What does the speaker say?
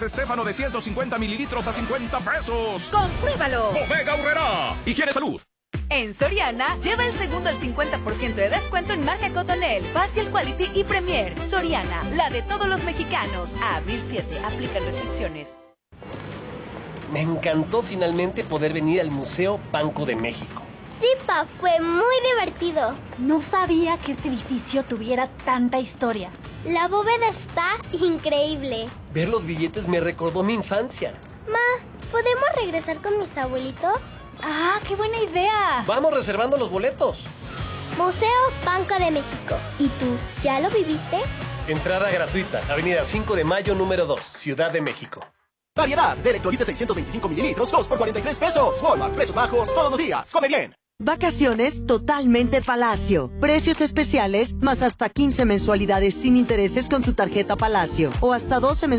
Estéfano de 150 mililitros a 50 pesos. ¡Compruébalo! Bodega Aurrerá. Higiene Salud. En Soriana, lleva el segundo al 50% de descuento en marca Cotonel, Facial Quality y Premier. Soriana, la de todos los mexicanos. A abril 7, aplican restricciones. Me encantó finalmente poder venir al Museo Banco de México. Sí, Pa, fue muy divertido. No sabía que este edificio tuviera tanta historia. La bóveda está increíble. Ver los billetes me recordó mi infancia. Ma, ¿podemos regresar con mis abuelitos? ¡Ah, qué buena idea! Vamos reservando los boletos. Museo Banco de México. ¿Y tú, ya lo viviste? Entrada gratuita, Avenida 5 de Mayo, número 2, Ciudad de México. Variedad de electrolites 625 mililitros, 2 por 43 pesos. Walmart, precios bajos todos los días. ¡Come bien! Vacaciones totalmente Palacio. Precios especiales, más hasta 15 mensualidades sin intereses con tu tarjeta Palacio. O hasta 12 mensualidades